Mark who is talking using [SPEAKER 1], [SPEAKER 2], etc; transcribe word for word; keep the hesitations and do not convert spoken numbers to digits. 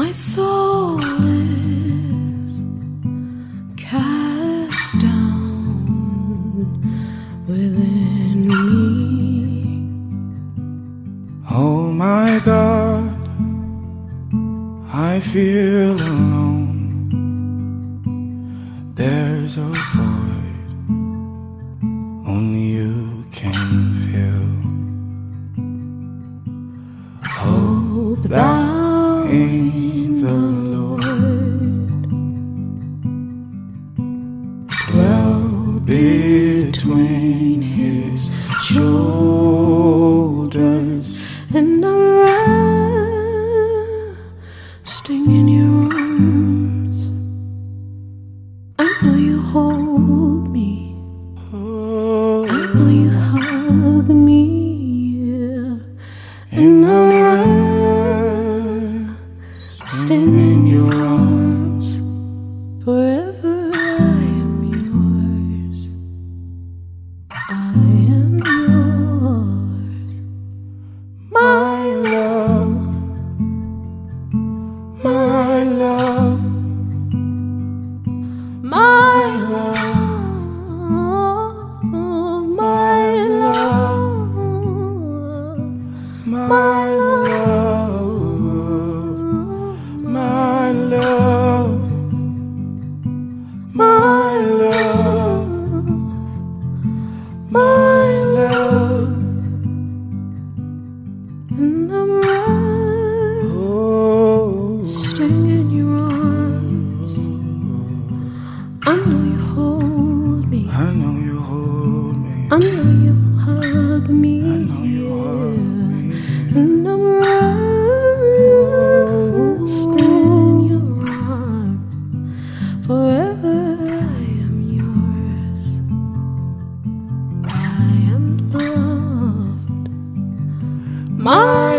[SPEAKER 1] My soul is cast down within me.
[SPEAKER 2] Oh my God, I feel alone. There's a void only you can fill. Hope thou in the Lord dwell between his shoulders,
[SPEAKER 1] and I'm resting in your arms. I know you hold me, I know you hug me, and I'm resting in your arms. Forever I am yours, I am yours.
[SPEAKER 2] my love, my love,
[SPEAKER 1] My love, my love,
[SPEAKER 2] my love, my love, my love, my love.
[SPEAKER 1] and I'm
[SPEAKER 2] Oh,
[SPEAKER 1] resting in your arms. I know you hold me,
[SPEAKER 2] I know you hold me.
[SPEAKER 1] I know you hug me,
[SPEAKER 2] I know you hug me.
[SPEAKER 1] and I'm resting in your arms. Forever I am yours, I am loved. My